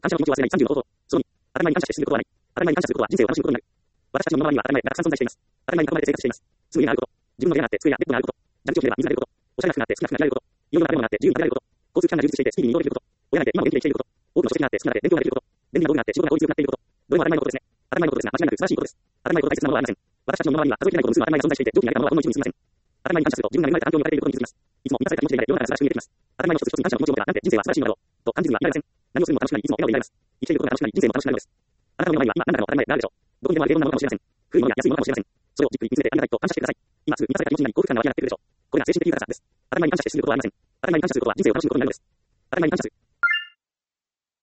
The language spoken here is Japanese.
感謝の気持ちを忘れない30の方法。その2、当たり前に感謝して進むことはない。当たり前に感謝することは人生を楽しむことになる。私たちの身の回りには当たり前がたくさん存在しています。当たり前に囲まれて生活しています。すぐになること。自分の部屋があって机やベッドがあること。蛇口を切れば水が出ること。おしゃれな服があって好きな服が着られること。いろいろな食べ物があって自由に食べられること。交通機関が充実していてスピーディーに移動できること。親がいて今も元気で生きていること。多くの書籍があって好きなので勉強ができること。便利な道具があって仕事が効率よくなっていること。どれも当たり前のことですね。当たり前のことですが間違いなく素晴らしいことです。当たり前のこと大切なものはありません。私たちの身の回りには数えきれないほどの数の当たり前が存在していて、上記に挙げたものはほんの一部に過ぎません。当たり前に感謝すると自分が恵まれた環境に置かれていることに気づきます。いつも満たされた気持ちでいられ、世の中が素晴らしく見えてきます。当たり前の一つ一つに感謝の気持ちを持てば、なんて人生は素晴らしいのだろう。と感じずにはいられません。何をするのも楽しくなり、いつも笑顔でいられます。生きていることが楽しくなり、人生も楽しくなるのです。あなたの身の回りには今何らかの当たり前があるでしょう。どこにでもある平凡なものかもしれません。古いものや安いものかもしれません。それをじっくり見つめてありがたいと感謝してください。今すぐ満たされた気持ちになり、幸福感が湧き上がってくるでしょう。これが精神的豊かさです。当たり前に感謝して進むことはありません。当たり前に感謝することは人生を楽しむことになるのです。当たり前に感謝する。